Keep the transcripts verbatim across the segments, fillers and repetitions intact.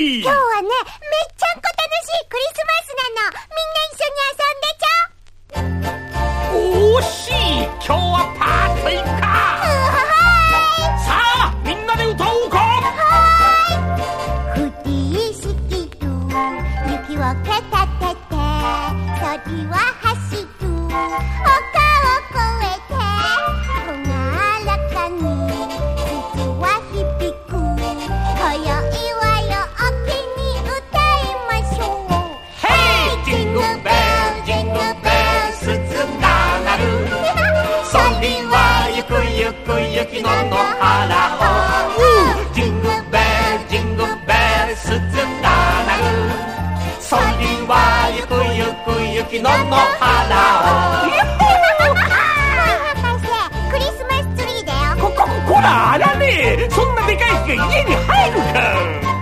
今日はね、めっちゃんこ楽しいクリスマスなの。みんな一緒に遊んでちょ。 おしい、今日はパーティーか。さあみんなで歌おうか。 はーい。フティー式と雪をけたてて、鳥は走る丘を越えて、ほがらかに鈴は響く。今宵は陽気に歌いましょう。 ヘイジングベルジングベル鈴が鳴る。そりはゆくゆく雪の野原を。ジングベルジングベル鈴が鳴る。そりはゆくゆく雪の野原を。 クリスマスツリーだよ。 こここらあらねえ、そんなでかい木が家に入るか。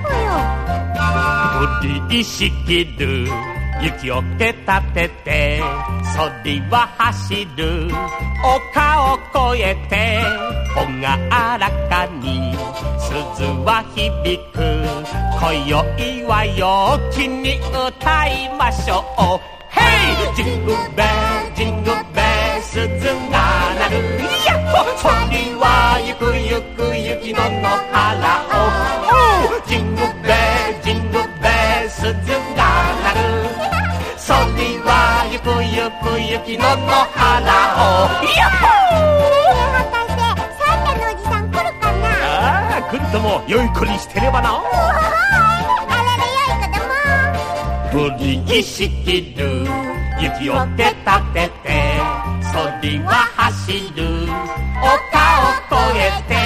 降りしきる雪をけたてて、そりは走る丘を越えて、ほがらかに鈴は響く。今宵は陽気に歌いましょう。ヘイジングベルジングベル鈴が鳴る。やっほ、そりはゆくゆく雪の野原を。ジングベルジングベル鈴が鳴る。そりはゆくゆく雪の野原を。やっほ。 博士、サンタのおじさん来るかな。 ああ、来るとも良い子にしてればな。降りしきる雪をけたてて、そりは走る丘を越えて、